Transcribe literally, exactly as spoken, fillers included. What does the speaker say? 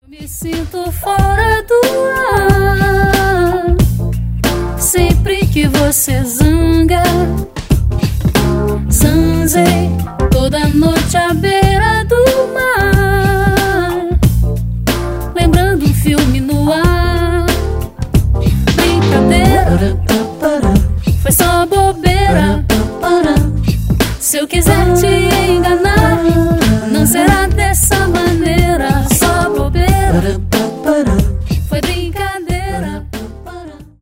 Me sinto fora do ar sempre que você zanga. Zanzei toda noite à beira do mar, lembrando um filme no ar. Brincadeira.